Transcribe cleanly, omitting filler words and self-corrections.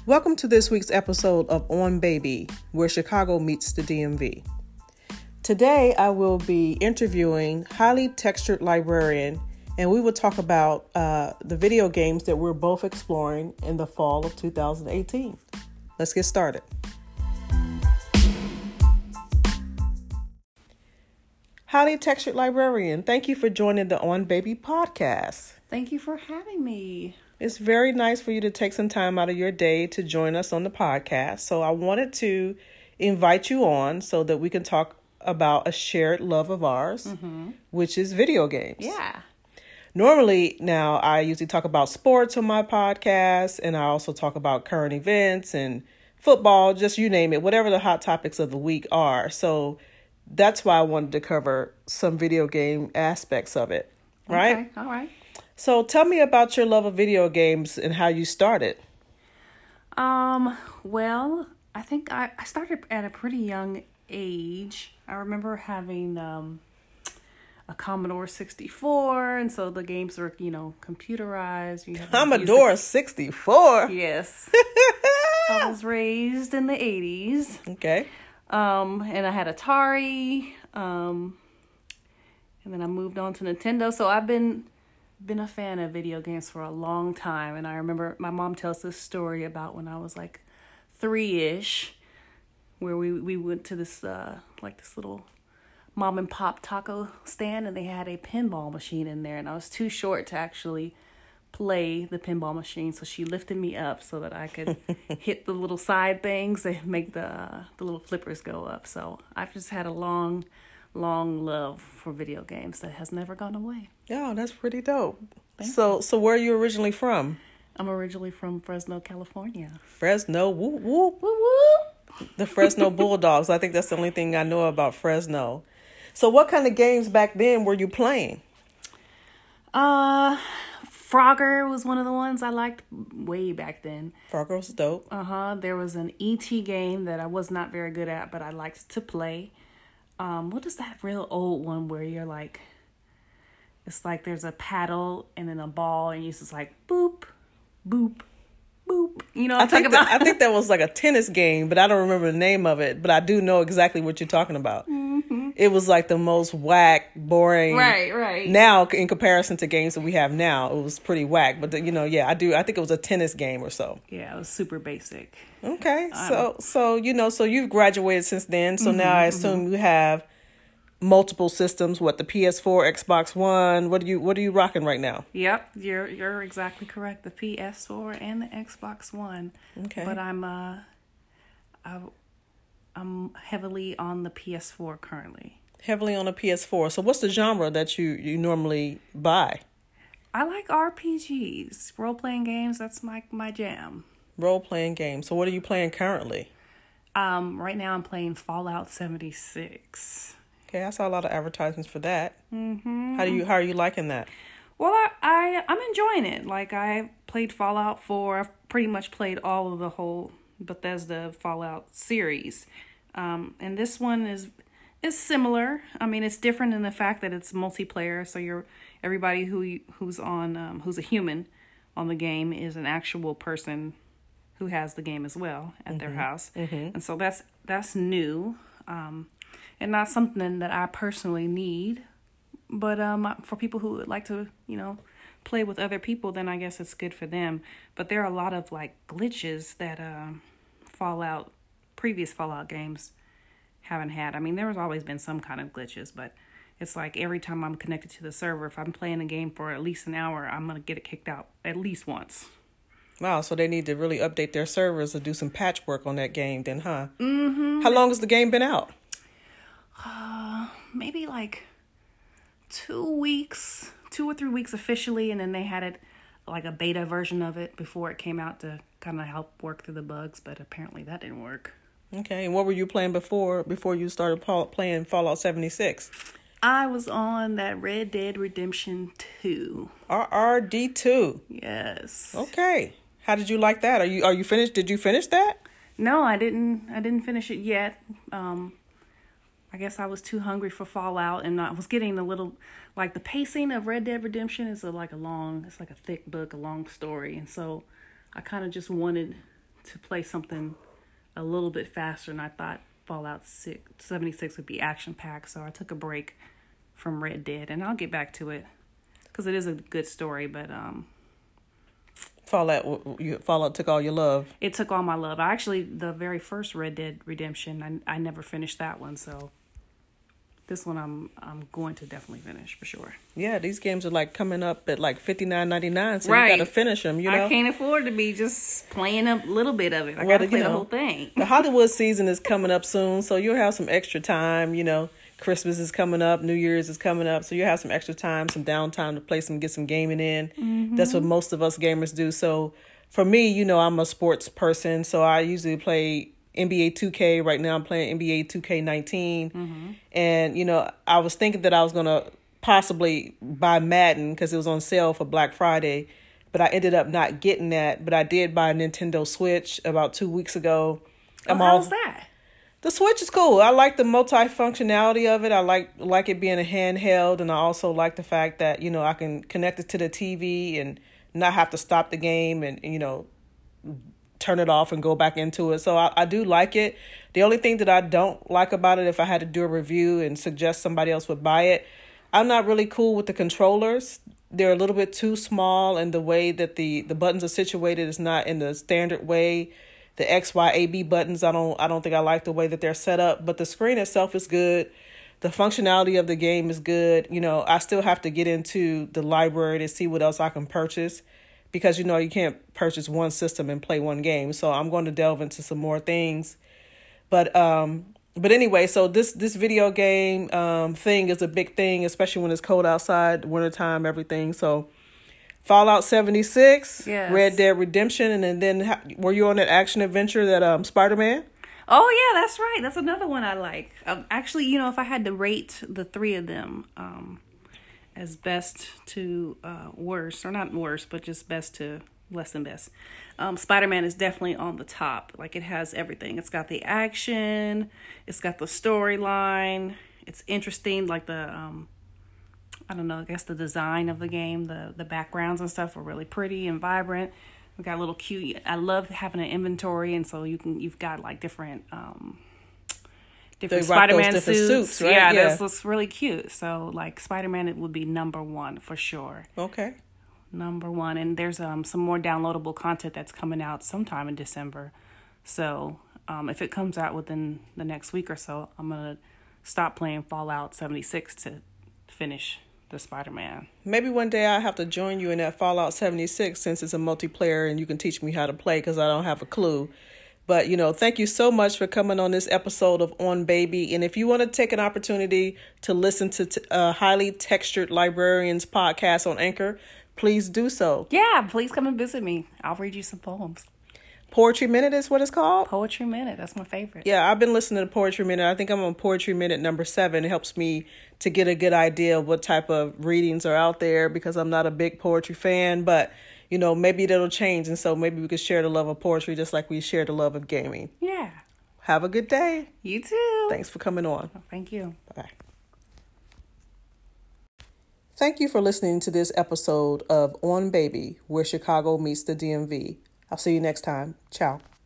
Welcome to this week's episode of On Baby, where Chicago meets the DMV. Today, I will be interviewing Highly Textured Librarian, and we will talk about the video games that we're both exploring in the fall of 2018. Let's get started. Highly Textured Librarian, thank you for joining the On Baby podcast. Thank you for having me. It's very nice for you to take some time out of your day to join us on the podcast. So I wanted to invite you on so that we can talk about a shared love of ours, which is video games. Yeah. Normally, now I usually talk about sports on my podcast, and I also talk about current events and football, just you name it, whatever the hot topics of the week are. So that's why I wanted to cover some video game aspects of it, right? Okay. All right. So tell me about your love of video games and how you started. Well, I think I started at a pretty young age. I remember having a Commodore 64, and so the games were, computerized. You Commodore 64? Yes. I was raised in the 80s. Okay. And I had Atari, and then I moved on to Nintendo. So I've been a fan of video games for a long time. And I remember my mom tells this story about when I was like 3-ish, where we went to this this little mom and pop taco stand, and they had a pinball machine in there, and I was too short to actually play the pinball machine, so she lifted me up so that I could hit the little side things and make the little flippers go up. So I've just had a long love for video games that has never gone away. Oh, that's pretty dope. Thank So where are you originally from? I'm originally from Fresno, California. Fresno, whoop whoop. Woo woo! The Fresno Bulldogs. I think that's the only thing I know about Fresno. So what kind of games back then were you playing? Frogger was one of the ones I liked way back then. Frogger was dope. There was an E.T. game that I was not very good at, but I liked to play. What is that real old one where you're like, it's like there's a paddle and then a ball, and you just like boop, boop, boop. You know what I'm talking about? I think that was like a tennis game, but I don't remember the name of it. But I do know exactly what you're talking about. Mm-hmm. It was like the most whack, boring. Right. Now, in comparison to games that we have now, it was pretty whack. But I think it was a tennis game or so. Yeah, it was super basic. Okay, so you've graduated since then. So now I assume you have multiple systems. What, the PS4, Xbox One? What are you rocking right now? Yep, you're exactly correct. The PS4 and the Xbox One. Okay, but I'm heavily on the PS4 currently. Heavily on the PS4. So what's the genre that you normally buy? I like RPGs, role-playing games. That's my jam. Role-playing games. So what are you playing currently? Right now I'm playing Fallout 76. Okay, I saw a lot of advertisements for that. Mm-hmm. How are you liking that? Well, I'm enjoying it. Like, I played Fallout 4. I've pretty much played all of the whole Bethesda Fallout series. And this one is similar. I mean, it's different in the fact that it's multiplayer. So everybody who's a human on the game is an actual person who has the game as well at their house. Mm-hmm. And so that's new. And not something that I personally need. But for people who would like to, play with other people, then I guess it's good for them. But there are a lot of like glitches that previous Fallout games haven't had. I mean, there's always been some kind of glitches, but it's like every time I'm connected to the server, if I'm playing a game for at least an hour, I'm going to get it kicked out at least once. Wow, so they need to really update their servers or do some patchwork on that game then, huh? Mm-hmm. How long has the game been out? Maybe like 2 weeks, 2 or 3 weeks officially, and then they had it like a beta version of it before it came out to kind of help work through the bugs, but apparently that didn't work. Okay, and what were you playing before you started playing Fallout 76? I was on that Red Dead Redemption 2. RRD2. Yes. Okay. How did you like that? Are you finished? Did you finish that? No, I didn't finish it yet. I guess I was too hungry for Fallout, and I was getting a little, like, the pacing of Red Dead Redemption is it's like a thick book, a long story, and so I kind of just wanted to play something a little bit faster, and I thought Fallout 76 would be action-packed, so I took a break from Red Dead, and I'll get back to it because it is a good story, but Fallout took all your love. it took all my love. The very first Red Dead Redemption, I never finished that one, so this one I'm going to definitely finish for sure. Yeah, these games are like coming up at like $59.99, so Right. you got to finish them. You know, I can't afford to be just playing a little bit of it. I Well, got to play you the know, whole thing. the Hollywood season is coming up soon, so you'll have some extra time. You know, Christmas is coming up, New Year's is coming up, so you'll have some extra time, some downtime to get some gaming in. Mm-hmm. That's what most of us gamers do. So for me, you know, I'm a sports person, so I usually play NBA 2K. Right now I'm playing NBA 2K19. Mm-hmm. And, you know, I was thinking that I was going to possibly buy Madden because it was on sale for Black Friday, but I ended up not getting that. But I did buy a Nintendo Switch about 2 weeks ago. How's that? The Switch is cool. I like the multi-functionality of it. I like it being a handheld, and I also like the fact that, you know, I can connect it to the TV and not have to stop the game and you know, turn it off and go back into it. So I do like it. The only thing that I don't like about it, if I had to do a review and suggest somebody else would buy it, I'm not really cool with the controllers. They're a little bit too small, and the way that the buttons are situated is not in the standard way. The X, Y, A, B buttons, I don't think I like the way that they're set up, but the screen itself is good. The functionality of the game is good. You know, I still have to get into the library to see what else I can purchase because, you know, you can't purchase one system and play one game. So I'm going to delve into some more things. But anyway, so this video game thing is a big thing, especially when it's cold outside, wintertime, everything. So Fallout 76, Yes. Red Dead Redemption, and then were you on that action adventure that Spider-Man? Oh, yeah, that's right. That's another one I like. Actually, you know, if I had to rate the three of them as best to worst, or not worst, but just best to less than best, Spider-Man is definitely on the top. Like, it has everything. It's got the action. It's got the storyline. It's interesting. Like I don't know, I guess the design of the game, the backgrounds and stuff are really pretty and vibrant. We got a little cute. I love having an inventory, and so you've got like different Spider-Man suits. Right? Yeah, that looks really cute. So like Spider-Man, it would be number one for sure. Okay. Number one, and there's some more downloadable content that's coming out sometime in December. So if it comes out within the next week or so, I'm gonna stop playing Fallout 76 to finish the Spider-Man. Maybe one day I'll have to join you in that Fallout 76 since it's a multiplayer and you can teach me how to play because I don't have a clue. But, you know, thank you so much for coming on this episode of On Baby. And if you want to take an opportunity to listen to Highly Textured Librarians podcast on Anchor, please do so. Yeah, please come and visit me. I'll read you some poems. Poetry Minute is what it's called? Poetry Minute, that's my favorite. Yeah, I've been listening to Poetry Minute. I think I'm on Poetry Minute number 7. It helps me to get a good idea of what type of readings are out there because I'm not a big poetry fan, but, you know, maybe that'll change. And so maybe we could share the love of poetry just like we share the love of gaming. Yeah. Have a good day. You too. Thanks for coming on. Thank you. Bye. Thank you for listening to this episode of On Baby, where Chicago meets the DMV. I'll see you next time. Ciao.